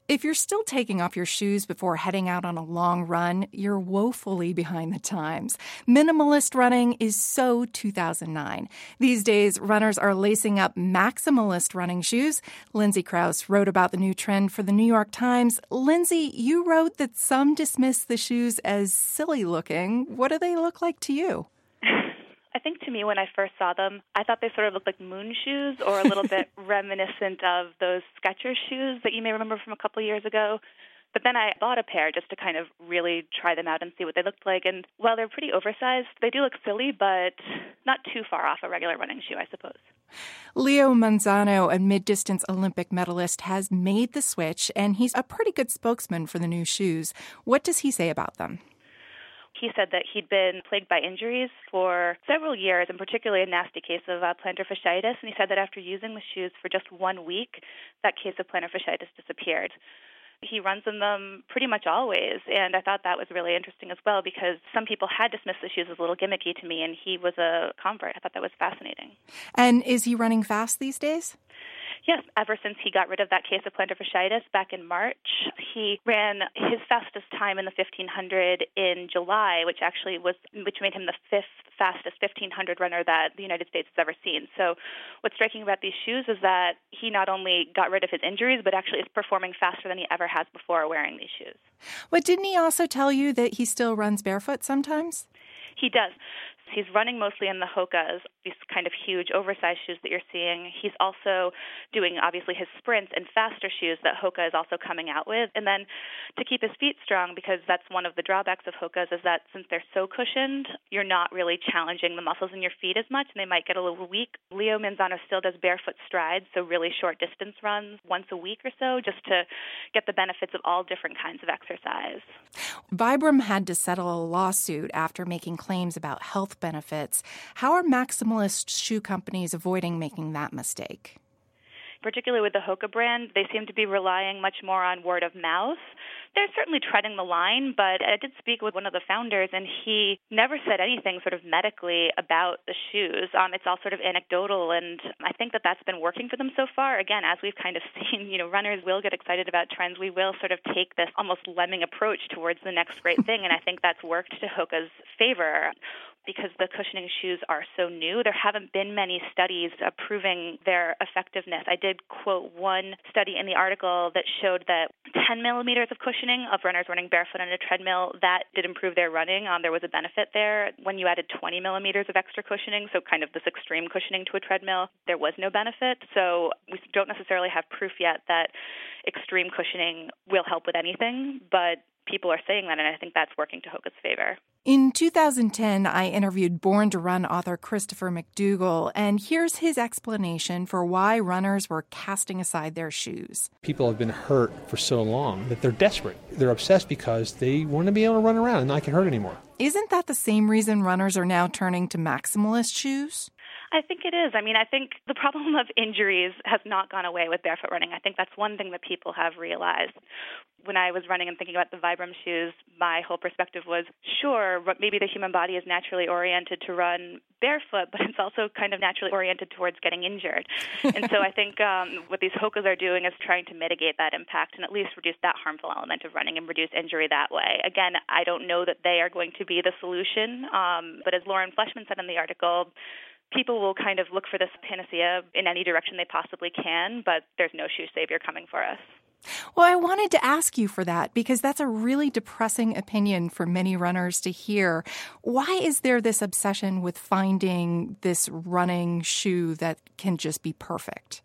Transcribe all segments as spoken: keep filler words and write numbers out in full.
If you're still taking off your shoes before heading out on a long run, you're woefully behind the times. Minimalist running is so two thousand nine. These days, runners are lacing up maximalist running shoes. Lindsay Krause wrote about the new trend for the New York Times. Lindsay, you wrote that some dismiss the shoes as silly looking. What do they look like to you? I think to me, when I first saw them, I thought they sort of looked like moon shoes or a little bit reminiscent of those Skechers shoes that you may remember from a couple of years ago. But then I bought a pair just to kind of really try them out and see what they looked like. And while they're pretty oversized, they do look silly, but not too far off a regular running shoe, I suppose. Leo Manzano, a mid-distance Olympic medalist, has made the switch, and he's a pretty good spokesman for the new shoes. What does he say about them? He said that he'd been plagued by injuries for several years, and particularly a nasty case of uh, plantar fasciitis. And he said that after using the shoes for just one week, that case of plantar fasciitis disappeared. He runs in them pretty much always, and I thought that was really interesting as well because some people had dismissed the shoes as a little gimmicky to me, and he was a convert. I thought that was fascinating. And is he running fast these days? Yes, ever since he got rid of that case of plantar fasciitis back in March, he ran his fastest time in the fifteen hundred in July, which actually was, which made him the fifth fastest fifteen hundred runner that the United States has ever seen. So what's striking about these shoes is that he not only got rid of his injuries, but actually is performing faster than he ever has before wearing these shoes. But didn't he also tell you that he still runs barefoot sometimes? He does. He's running mostly in the Hokas, these kind of huge oversized shoes that you're seeing. He's also doing, obviously, his sprints and faster shoes that Hoka is also coming out with. And then to keep his feet strong, because that's one of the drawbacks of Hokas, is that since they're so cushioned, you're not really challenging the muscles in your feet as much, and they might get a little weak. Leo Manzano still does barefoot strides, so really short distance runs once a week or so, just to get the benefits of all different kinds of exercise. Vibram had to settle a lawsuit after making claims about health benefits. How are maximalist shoe companies avoiding making that mistake? Particularly with the Hoka brand, they seem to be relying much more on word of mouth. They're certainly treading the line, but I did speak with one of the founders, and he never said anything sort of medically about the shoes. Um, it's all sort of anecdotal, and I think that that's been working for them so far. Again, as we've kind of seen, you know, runners will get excited about trends. We will sort of take this almost lemming approach towards the next great thing, and I think that's worked to Hoka's favor. Because the cushioning shoes are so new, there haven't been many studies uh, proving their effectiveness. I did quote one study in the article that showed that ten millimeters of cushioning of runners running barefoot on a treadmill, that did improve their running. Um, there was a benefit there. When you added twenty millimeters of extra cushioning, so kind of this extreme cushioning to a treadmill, there was no benefit. So we don't necessarily have proof yet that extreme cushioning will help with anything, but people are saying that, and I think that's working to Hoka's favor. In two thousand ten, I interviewed Born to Run author Christopher McDougall, and here's his explanation for why runners were casting aside their shoes. People have been hurt for so long that they're desperate. They're obsessed because they want to be able to run around and not get hurt anymore. Isn't that the same reason runners are now turning to maximalist shoes? I think it is. I mean, I think the problem of injuries has not gone away with barefoot running. I think that's one thing that people have realized. When I was running and thinking about the Vibram shoes, my whole perspective was, sure, maybe the human body is naturally oriented to run barefoot, but it's also kind of naturally oriented towards getting injured. And so I think um, what these Hokas are doing is trying to mitigate that impact and at least reduce that harmful element of running and reduce injury that way. Again, I don't know that they are going to be the solution, um, but as Lauren Fleshman said in the article, people will kind of look for this panacea in any direction they possibly can, but there's no shoe savior coming for us. Well, I wanted to ask you for that because that's a really depressing opinion for many runners to hear. Why is there this obsession with finding this running shoe that can just be perfect?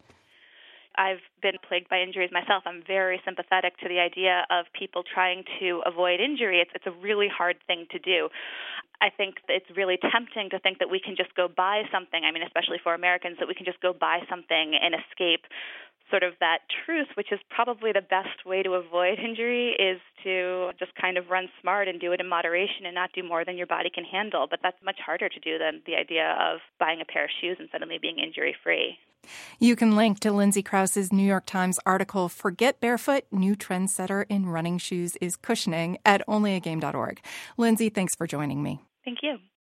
I've been plagued by injuries myself. I'm very sympathetic to the idea of people trying to avoid injury. It's, it's a really hard thing to do. I think it's really tempting to think that we can just go buy something, I mean, especially for Americans, that we can just go buy something and escape sort of that truth, which is probably the best way to avoid injury is to just kind of run smart and do it in moderation and not do more than your body can handle. But that's much harder to do than the idea of buying a pair of shoes and suddenly being injury-free. You can link to Lindsay Krause's New York Times article, Forget Barefoot, New Trendsetter in Running Shoes is Cushioning, at only a game dot org. Lindsay, thanks for joining me. Thank you.